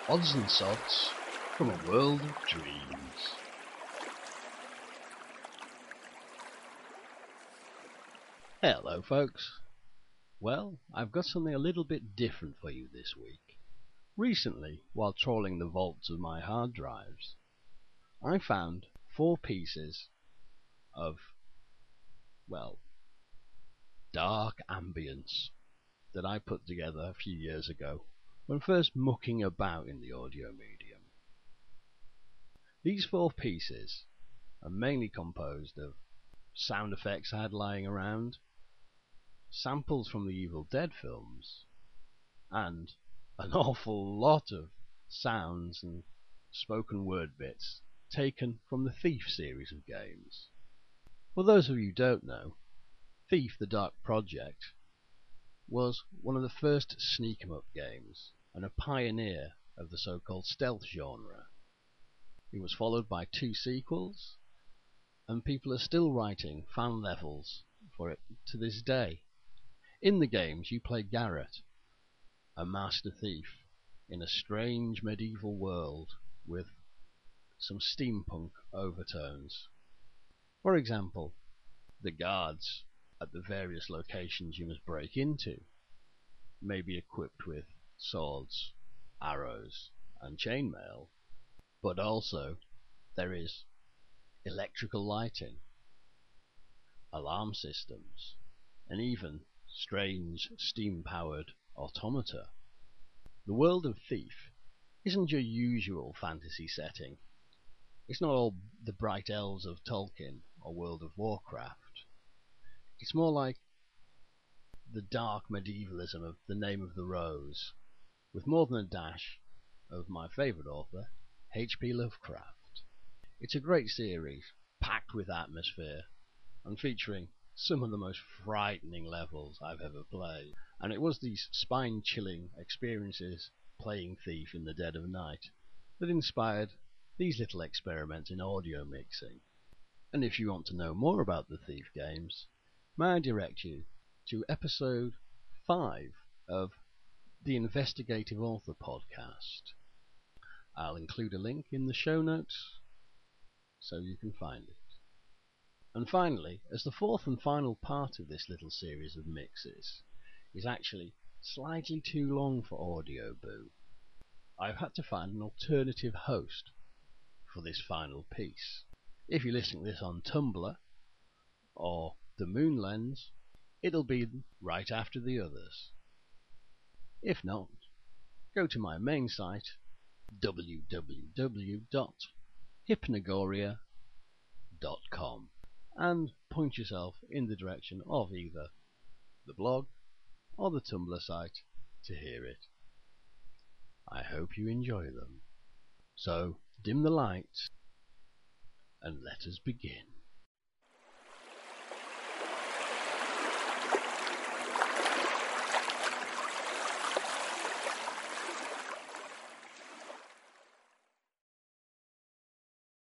Odds and sods from a world of dreams. Hello folks. Well, I've got something a little bit different for you this week. Recently, while trawling the vaults of my hard drives, I found 4 pieces of, well, dark ambience that I put together a few years ago when first mucking about in the audio medium. These 4 pieces are mainly composed of sound effects I had lying around, samples from the Evil Dead films, and an awful lot of sounds and spoken word bits taken from the Thief series of games. For those of you who don't know, Thief: The Dark Project was one of the first sneak 'em up games and a pioneer of the so-called stealth genre. It was followed by 2 sequels, and people are still writing fan levels for it to this day. In the games you play Garrett, a master thief in a strange medieval world with some steampunk overtones. For example, the guards at the various locations you must break into may be equipped with swords, arrows, and chainmail, but also there is electrical lighting, alarm systems, and even strange steam-powered automata. The world of Thief isn't your usual fantasy setting. It's not all the bright elves of Tolkien or World of Warcraft. It's more like the dark medievalism of The Name of the Rose, with more than a dash of my favourite author, H.P. Lovecraft. It's a great series, packed with atmosphere, and featuring some of the most frightening levels I've ever played. And it was these spine-chilling experiences playing Thief in the dead of night that inspired these little experiments in audio mixing. And if you want to know more about the Thief games, may I direct you to episode 5 of the Investigative Author podcast. I'll include a link in the show notes so you can find it. And finally, as the 4th and final part of this little series of mixes is actually slightly too long for Audio Boo, I've had to find an alternative host for this final piece. If you're listening to this on Tumblr or the Moon Lens, it'll be right after the others. If not, go to my main site, www.hypnagoria.com, and point yourself in the direction of either the blog or the Tumblr site to hear it. I hope you enjoy them. So dim the lights and let us begin.